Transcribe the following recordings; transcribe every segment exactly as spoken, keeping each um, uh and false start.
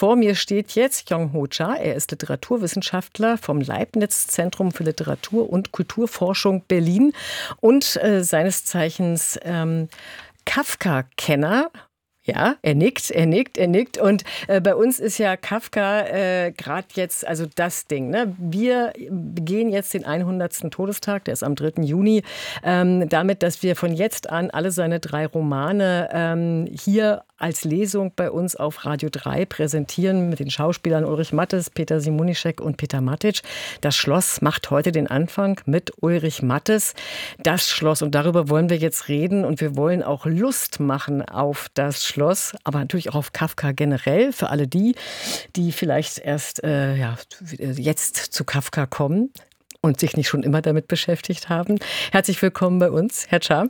Vor mir steht jetzt Yong-Ho Cha. Er ist Literaturwissenschaftler vom Leibniz-Zentrum für Literatur- und Kulturforschung Berlin und äh, seines Zeichens ähm, Kafka-Kenner. Ja, er nickt, er nickt, er nickt. Und äh, bei uns ist ja Kafka äh, gerade jetzt, also das Ding. Ne? Wir begehen jetzt den hundertsten Todestag, der ist am dritten Juni, ähm, damit, dass wir von jetzt an alle seine drei Romane ähm, hier als Lesung bei uns auf Radio drei präsentieren mit den Schauspielern Ulrich Mattes, Peter Simonischek und Peter Matic. Das Schloss macht heute den Anfang mit Ulrich Mattes. Das Schloss, und darüber wollen wir jetzt reden, und wir wollen auch Lust machen auf das Schloss, aber natürlich auch auf Kafka generell, für alle die, die vielleicht erst äh, ja, jetzt zu Kafka kommen und sich nicht schon immer damit beschäftigt haben. Herzlich willkommen bei uns, Herr Cha.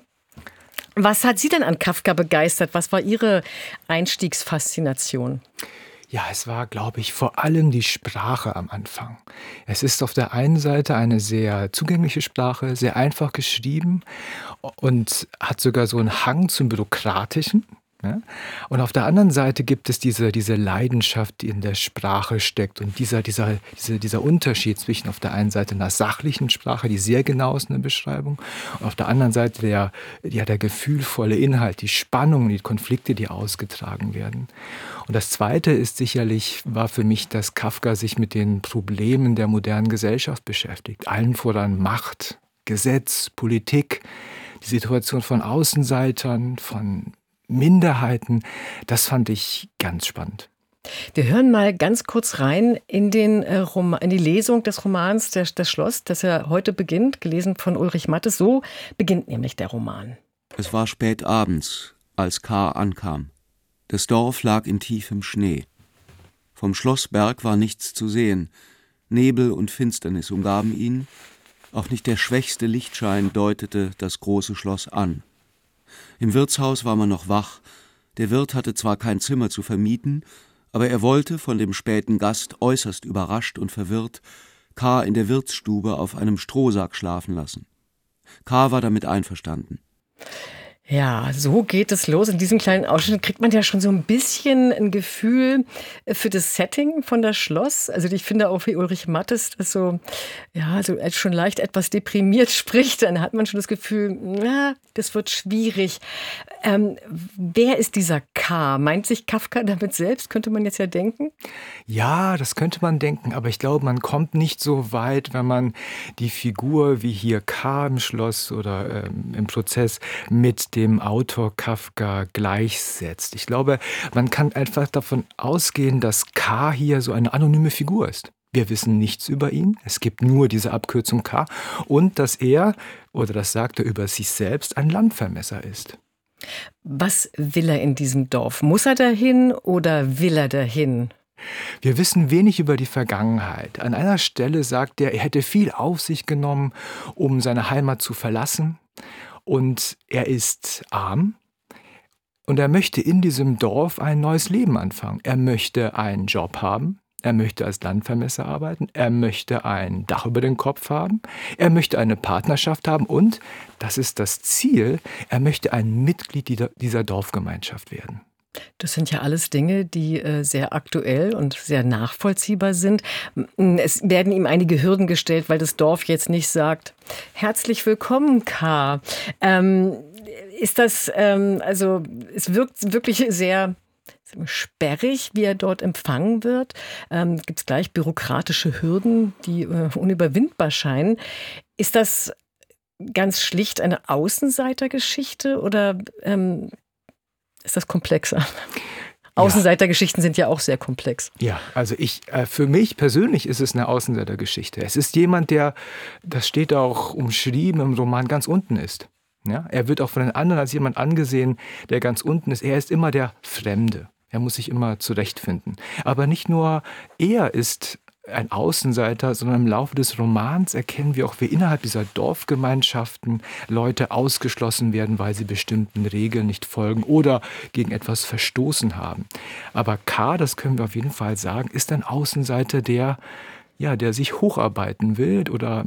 Was hat Sie denn an Kafka begeistert? Was war Ihre Einstiegsfaszination? Ja, es war, glaube ich, vor allem die Sprache am Anfang. Es ist auf der einen Seite eine sehr zugängliche Sprache, sehr einfach geschrieben und hat sogar so einen Hang zum Bürokratischen. Ja? Und auf der anderen Seite gibt es diese, diese Leidenschaft, die in der Sprache steckt, und dieser, dieser, dieser, dieser Unterschied zwischen auf der einen Seite einer sachlichen Sprache, die sehr genau ist in der Beschreibung, und auf der anderen Seite der, ja, der gefühlvolle Inhalt, die Spannungen, die Konflikte, die ausgetragen werden. Und das Zweite ist sicherlich, war für mich, dass Kafka sich mit den Problemen der modernen Gesellschaft beschäftigt. Allen voran Macht, Gesetz, Politik, die Situation von Außenseitern, von Minderheiten, das fand ich ganz spannend. Wir hören mal ganz kurz rein in, den, äh, Rom- in die Lesung des Romans der, Das Schloss, das ja heute beginnt, gelesen von Ulrich Mattes. So beginnt nämlich der Roman. Es war spät abends, als K. ankam. Das Dorf lag in tiefem Schnee. Vom Schlossberg war nichts zu sehen. Nebel und Finsternis umgaben ihn. Auch nicht der schwächste Lichtschein deutete das große Schloss an. Im Wirtshaus war man noch wach. Der Wirt hatte zwar kein Zimmer zu vermieten, aber er wollte, von dem späten Gast äußerst überrascht und verwirrt, K. in der Wirtsstube auf einem Strohsack schlafen lassen. K. war damit einverstanden. Ja, so geht es los. In diesem kleinen Ausschnitt kriegt man ja schon so ein bisschen ein Gefühl für das Setting von Das Schloss. Also ich finde auch, wie Ulrich Mattes das so, ja, also schon leicht etwas deprimiert spricht, dann hat man schon das Gefühl, na, das wird schwierig. Ähm, wer ist dieser K? Meint sich Kafka damit selbst, könnte man jetzt ja denken? Ja, das könnte man denken, aber ich glaube, man kommt nicht so weit, wenn man die Figur wie hier K. im Schloss oder ähm, im Prozess mit dem Autor Kafka gleichsetzt. Ich glaube, man kann einfach davon ausgehen, dass K. hier so eine anonyme Figur ist. Wir wissen nichts über ihn, es gibt nur diese Abkürzung K. Und dass er, oder das sagt er über sich selbst, ein Landvermesser ist. Was will er in diesem Dorf? Muss er dahin oder will er dahin? Wir wissen wenig über die Vergangenheit. An einer Stelle sagt er, er hätte viel auf sich genommen, um seine Heimat zu verlassen. Und er ist arm. Und er möchte in diesem Dorf ein neues Leben anfangen. Er möchte einen Job haben. Er möchte als Landvermesser arbeiten. Er möchte ein Dach über den Kopf haben. Er möchte eine Partnerschaft haben. Und, das ist das Ziel, er möchte ein Mitglied dieser Dorfgemeinschaft werden. Das sind ja alles Dinge, die äh, sehr aktuell und sehr nachvollziehbar sind. Es werden ihm einige Hürden gestellt, weil das Dorf jetzt nicht sagt, herzlich willkommen, K. Ähm, ist das, ähm, also es wirkt wirklich sehr sperrig, wie er dort empfangen wird. Ähm, gibt es gleich bürokratische Hürden, die äh, unüberwindbar scheinen. Ist das ganz schlicht eine Außenseitergeschichte oder ähm, ist das komplexer? Außenseitergeschichten sind ja auch sehr komplex. Ja, also ich, äh, für mich persönlich ist es eine Außenseitergeschichte. Es ist jemand, der, das steht auch umschrieben im Roman, ganz unten ist. Ja, er wird auch von den anderen als jemand angesehen, der ganz unten ist. Er ist immer der Fremde. Er muss sich immer zurechtfinden. Aber nicht nur er ist ein Außenseiter, sondern im Laufe des Romans erkennen wir auch, wie innerhalb dieser Dorfgemeinschaften Leute ausgeschlossen werden, weil sie bestimmten Regeln nicht folgen oder gegen etwas verstoßen haben. Aber K., das können wir auf jeden Fall sagen, ist ein Außenseiter, der, ja, der sich hocharbeiten will oder mit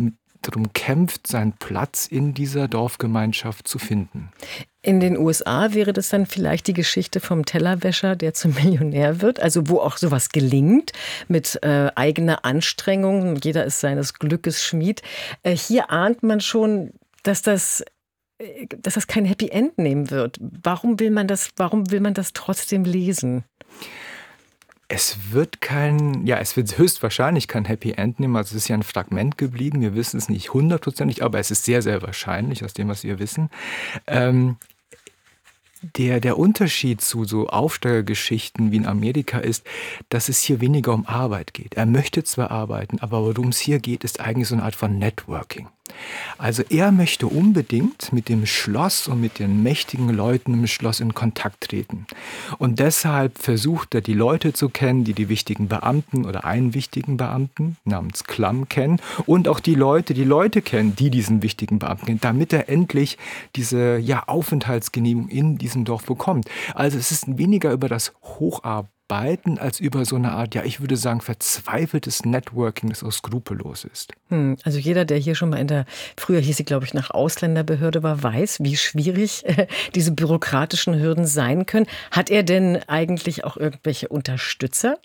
darum kämpft, seinen Platz in dieser Dorfgemeinschaft zu finden. In den U S A wäre das dann vielleicht die Geschichte vom Tellerwäscher, der zum Millionär wird, also wo auch sowas gelingt mit äh, eigener Anstrengung. Jeder ist seines Glückes Schmied. Äh, hier ahnt man schon, dass das, äh, dass das kein Happy End nehmen wird. Warum will man das, warum will man das trotzdem lesen? Es wird kein, ja, es wird höchstwahrscheinlich kein Happy End nehmen. Also es ist ja ein Fragment geblieben. Wir wissen es nicht hundertprozentig, aber es ist sehr, sehr wahrscheinlich aus dem, was wir wissen. Ähm, Der, der Unterschied zu so Aufsteigergeschichten wie in Amerika ist, dass es hier weniger um Arbeit geht. Er möchte zwar arbeiten, aber worum es hier geht, ist eigentlich so eine Art von Networking. Also er möchte unbedingt mit dem Schloss und mit den mächtigen Leuten im Schloss in Kontakt treten. Und deshalb versucht er, die Leute zu kennen, die die wichtigen Beamten oder einen wichtigen Beamten namens Clum kennen und auch die Leute, die Leute kennen, die diesen wichtigen Beamten kennen, damit er endlich diese ja, Aufenthaltsgenehmigung in diesem Dorf bekommt. Also es ist weniger über das Hocharbeiten als über so eine Art, ja, ich würde sagen, verzweifeltes Networking, das auch skrupellos ist. Hm, also jeder, der hier schon mal in der, früher hieß sie, glaube ich, nach Ausländerbehörde war, weiß, wie schwierig äh, diese bürokratischen Hürden sein können. Hat er denn eigentlich auch irgendwelche Unterstützer?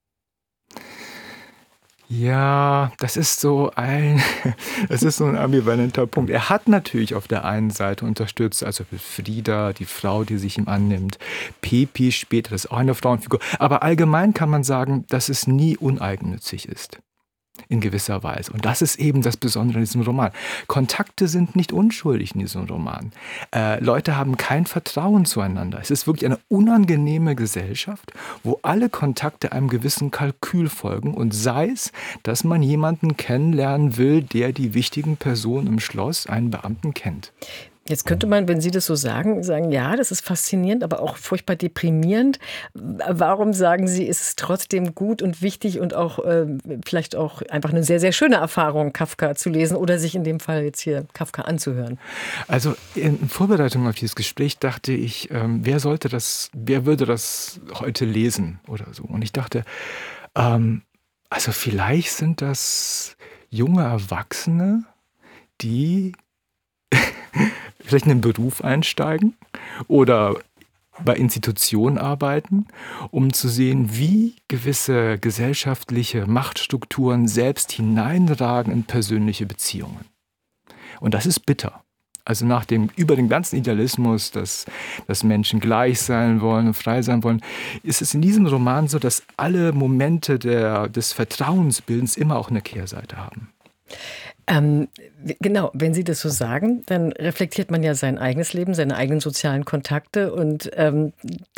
Ja, das ist so ein, das ist so ein ambivalenter Punkt. Er hat natürlich auf der einen Seite unterstützt, also Frida, die Frau, die sich ihm annimmt, Pepi später, das ist auch eine Frauenfigur. Aber allgemein kann man sagen, dass es nie uneigennützig ist. In gewisser Weise. Und das ist eben das Besondere in diesem Roman. Kontakte sind nicht unschuldig in diesem Roman. Äh, Leute haben kein Vertrauen zueinander. Es ist wirklich eine unangenehme Gesellschaft, wo alle Kontakte einem gewissen Kalkül folgen und sei es, dass man jemanden kennenlernen will, der die wichtigen Personen im Schloss, einen Beamten, kennt. Jetzt könnte man, wenn Sie das so sagen, sagen, ja, das ist faszinierend, aber auch furchtbar deprimierend. Warum sagen Sie, ist es trotzdem gut und wichtig und auch äh, vielleicht auch einfach eine sehr, sehr schöne Erfahrung, Kafka zu lesen oder sich in dem Fall jetzt hier Kafka anzuhören? Also in Vorbereitung auf dieses Gespräch dachte ich, ähm, wer sollte das, wer würde das heute lesen oder so? Und ich dachte, ähm, also vielleicht sind das junge Erwachsene, die vielleicht in den Beruf einsteigen oder bei Institutionen arbeiten, um zu sehen, wie gewisse gesellschaftliche Machtstrukturen selbst hineinragen in persönliche Beziehungen. Und das ist bitter. Also nach dem, über den ganzen Idealismus, dass, dass Menschen gleich sein wollen und frei sein wollen, ist es in diesem Roman so, dass alle Momente der, des Vertrauensbildens immer auch eine Kehrseite haben. Ähm, genau, wenn Sie das so sagen, dann reflektiert man ja sein eigenes Leben, seine eigenen sozialen Kontakte und ähm,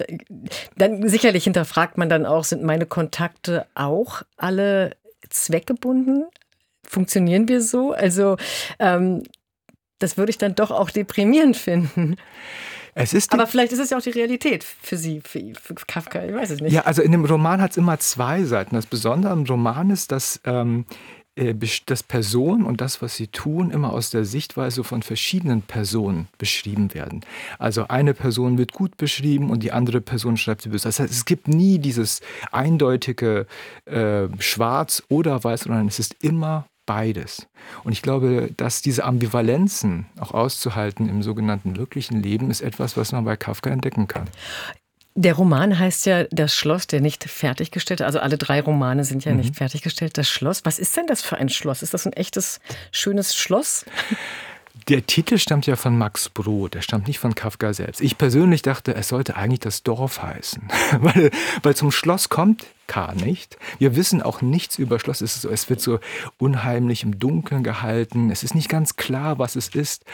dann sicherlich hinterfragt man dann auch, sind meine Kontakte auch alle zweckgebunden? Funktionieren wir so? Also ähm, das würde ich dann doch auch deprimierend finden. Es ist Aber vielleicht ist es ja auch die Realität für Sie, für, für Kafka, ich weiß es nicht. Ja, also in dem Roman hat es immer zwei Seiten. Das Besondere am Roman ist, dass ähm, dass Personen und das, was sie tun, immer aus der Sichtweise von verschiedenen Personen beschrieben werden. Also eine Person wird gut beschrieben und die andere Person schreibt sie böse. Das heißt, es gibt nie dieses eindeutige äh, Schwarz oder Weiß, sondern es ist immer beides. Und ich glaube, dass diese Ambivalenzen auch auszuhalten im sogenannten wirklichen Leben ist etwas, was man bei Kafka entdecken kann. Der Roman heißt ja Das Schloss, der nicht fertiggestellte. Also alle drei Romane sind ja mhm. nicht fertiggestellt. Das Schloss. Was ist denn das für ein Schloss? Ist das ein echtes, schönes Schloss? Der Titel stammt ja von Max Brod, der stammt nicht von Kafka selbst. Ich persönlich dachte, es sollte eigentlich das Dorf heißen, weil, weil zum Schloss kommt K nicht. Wir wissen auch nichts über Schloss. Es ist so, es wird so unheimlich im Dunkeln gehalten. Es ist nicht ganz klar, was es ist.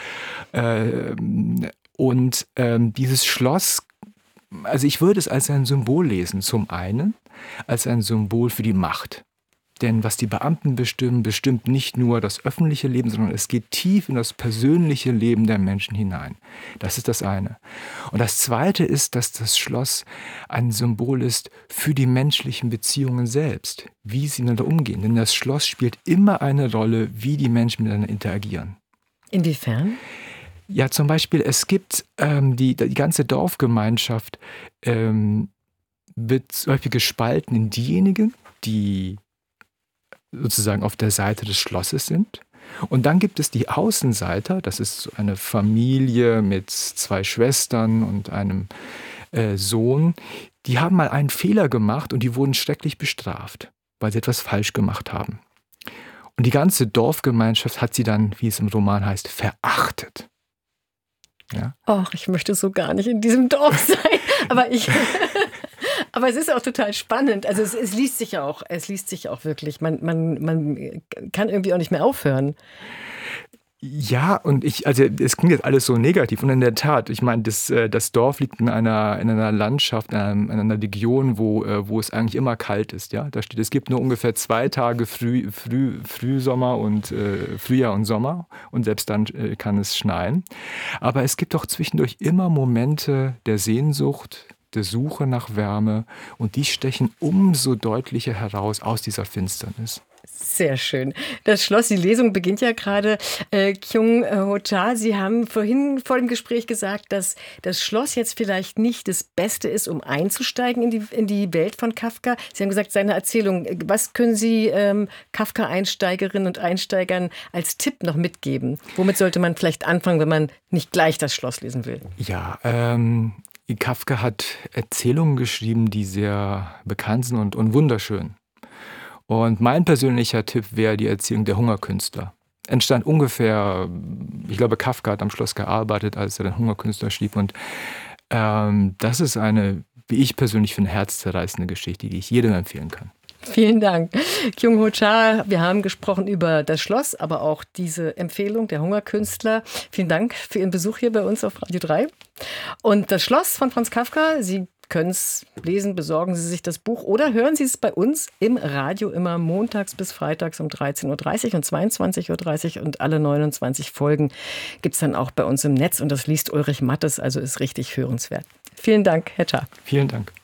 Und dieses Schloss, also ich würde es als ein Symbol lesen. Zum einen als ein Symbol für die Macht. Denn was die Beamten bestimmen, bestimmt nicht nur das öffentliche Leben, sondern es geht tief in das persönliche Leben der Menschen hinein. Das ist das eine. Und das zweite ist, dass das Schloss ein Symbol ist für die menschlichen Beziehungen selbst, wie sie miteinander umgehen. Denn das Schloss spielt immer eine Rolle, wie die Menschen miteinander interagieren. Inwiefern? Ja, zum Beispiel, es gibt ähm, die, die ganze Dorfgemeinschaft ähm, wird zum Beispiel gespalten in diejenigen, die sozusagen auf der Seite des Schlosses sind Und dann gibt es die Außenseiter, das ist eine Familie mit zwei Schwestern und einem äh, Sohn, die haben mal einen Fehler gemacht und die wurden schrecklich bestraft, weil sie etwas falsch gemacht haben. Und die ganze Dorfgemeinschaft hat sie dann, wie es im Roman heißt, verachtet. Ja? Och, ich möchte so gar nicht in diesem Dorf sein, aber ich... Aber es ist auch total spannend. Also es, es liest sich auch, es liest sich auch wirklich. Man, man, man kann irgendwie auch nicht mehr aufhören. Ja, und ich, also es klingt jetzt alles so negativ. Und in der Tat, ich meine, das, das Dorf liegt in einer, in einer Landschaft, in einer, in einer Region, wo, wo es eigentlich immer kalt ist. Ja? Da steht, es gibt nur ungefähr zwei Tage Früh, Früh, Frühsommer und äh, Frühjahr und Sommer. Und selbst dann äh, kann es schneien. Aber es gibt auch zwischendurch immer Momente der Sehnsucht, der Suche nach Wärme, und die stechen umso deutlicher heraus aus dieser Finsternis. Sehr schön. Das Schloss, die Lesung beginnt ja gerade. Äh, Kyung-ho Cha, Sie haben vorhin vor dem Gespräch gesagt, dass das Schloss jetzt vielleicht nicht das Beste ist, um einzusteigen in die, in die Welt von Kafka. Sie haben gesagt, seine Erzählung. Was können Sie ähm, Kafka-Einsteigerinnen und Einsteigern als Tipp noch mitgeben? Womit sollte man vielleicht anfangen, wenn man nicht gleich das Schloss lesen will? Ja, ähm... Kafka hat Erzählungen geschrieben, die sehr bekannt sind und, und wunderschön. Und mein persönlicher Tipp wäre die Erzählung Der Hungerkünstler. Entstand ungefähr, ich glaube, Kafka hat am Schloss gearbeitet, als er den Hungerkünstler schrieb. Und ähm, das ist eine, wie ich persönlich finde, herzzerreißende Geschichte, die ich jedem empfehlen kann. Vielen Dank. Kyung-ho Cha, wir haben gesprochen über das Schloss, aber auch diese Empfehlung Der Hungerkünstler. Vielen Dank für Ihren Besuch hier bei uns auf Radio drei. Und das Schloss von Franz Kafka, Sie können es lesen, besorgen Sie sich das Buch oder hören Sie es bei uns im Radio immer montags bis freitags um dreizehn Uhr dreißig und zweiundzwanzig Uhr dreißig, und alle neunundzwanzig Folgen gibt es dann auch bei uns im Netz, und das liest Ulrich Mattes, also ist richtig hörenswert. Vielen Dank, Herr Cha. Vielen Dank.